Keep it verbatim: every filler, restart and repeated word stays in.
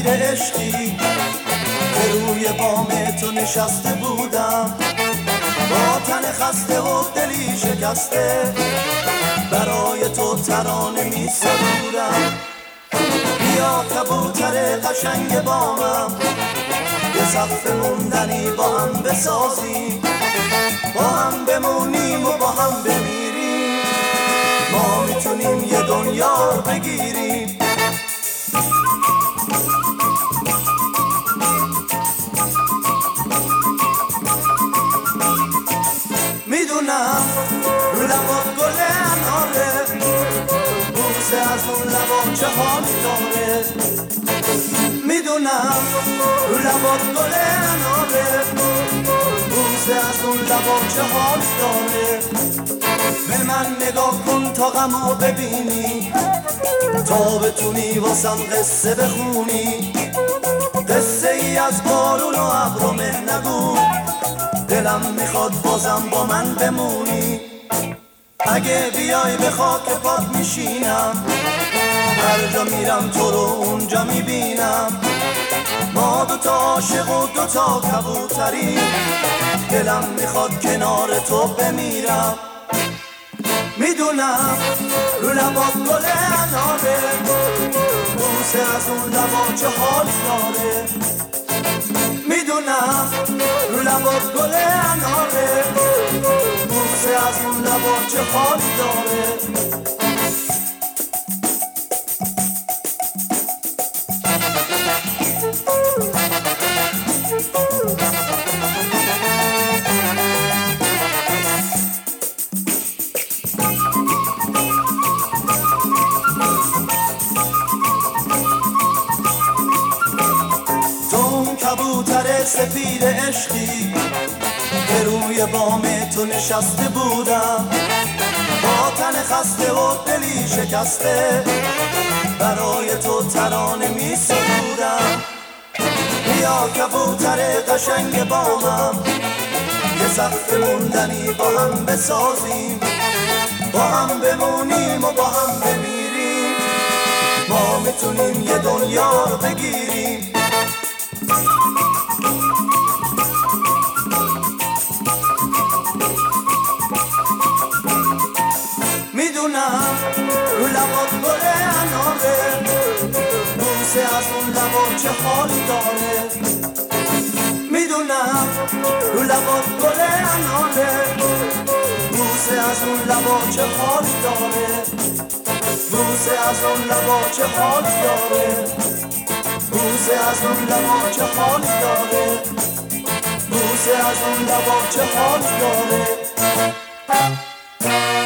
سفید عشقی که روی بام تو نشسته بودم، با تن خسته و دلی شکسته برای تو ترانه می سرودم. بیا کبوتر قشنگ بامم، یه سقف موندنی با هم بسازیم، با هم بمونیم و با هم بمیریم، ما میتونیم یه دنیا رو بگیریم. میدونم رو لبات گل اناره، بوسه از اون لبا چه حالی داره. میدونم رو لبات گل اناره، بوسه از اون لبا چه حالی داره. به من نگاه کن تا غمو ببینی، تا بتونی واسم قصه بخونی، قصه ای از بارون و ابر و مه نگو، دلم میخواد بازم با من بمونی. اگه بیای به خاک پات میشینم، هر جا میرم تو رو اونجا میبینم، ما دوتا عاشق و دوتا کبوتریم، دلم میخواد کنار تو بمیرم. میدونم رو لبات گل اناره، بوسه از اون لبا چه حال داره. میدونم رو لبات گل اناره، بوسه از اون لبا چه حال داره. کبوتر سفید عشقی که روی بام تو نشسته بودم، با تن خسته و دلی شکسته برای تو ترانه می سرودم. بیا کبوتر قشنگ بامم، یه سقف موندنی با هم بسازیم، با هم بمونیم و با هم بمیریم، ما میتونیم یه دنیا رو بگیریم. میدونم رو لبات گل اناره، بوسه از اون لبا چه حالی داره. میدونم رو لبات گل اناره، بوسه از اون لبا چه حالی داره. بوسه از اون لبا چه حالی داره. بوسه از اون لبا چه حالی داره. بوسه از اون لبا چه حالی داره.